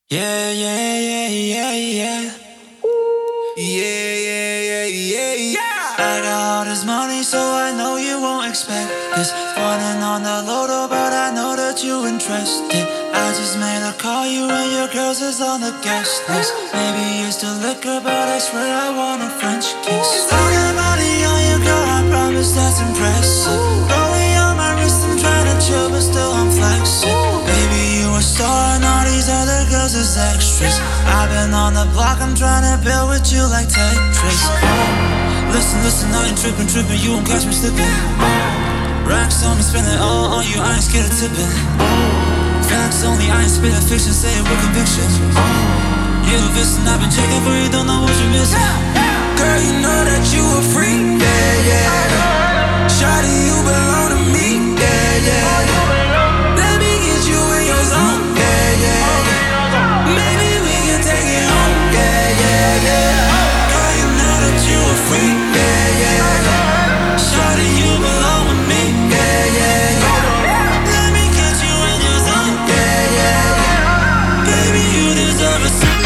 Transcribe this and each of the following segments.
Yeah, yeah, yeah, yeah, yeah. Yeah, yeah, yeah, yeah, yeah. I got all this money, so I know you won't expect this. Running on the loader, but I know that you interested. I just made a call, you and your girls is on the guest list. Maybe it's the liquor, but I swear I want a French kiss. Talking money on your girl, I promise that's impressive. Rolling on my wrist, I'm trying to chill, but still I'm flexing. Baby, you a star, and all these other girls is extras. I've been on the block, I'm trying to build with you like Tetris. Listen, listen, I ain't tripping, you won't catch me slipping. Racks on me, spend it all on you, I ain't scared of tipping. Facts only, I ain't spitting fiction, say it with conviction. You listen, I've been checking for you, don't know what you're missing. Girl, you know that you a freak, yeah, yeah. Shawty, you belong to me, yeah, yeah. Let me get you in your zone, yeah, yeah. Maybe we can take it home, yeah, yeah, yeah. Girl, you know that you a freak, yeah, yeah. Shawty, you belong with me, yeah, yeah, yeah. Let me get you in your zone, yeah, yeah. Baby, you deserve a song.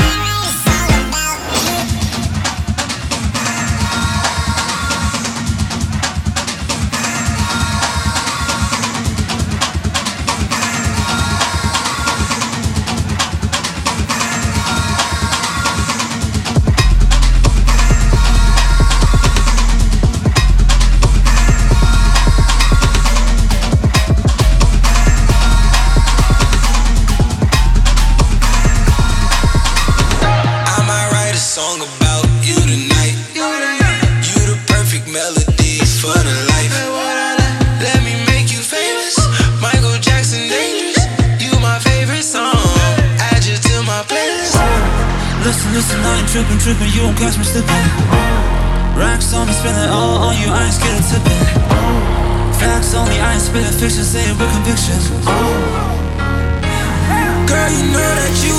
Listen, I ain't tripping, you won't catch me slipping. Racks on me, spend it all on you, I ain't scared of tipping. Facts only, I ain't spitting fiction, say it with conviction. Girl, you know that you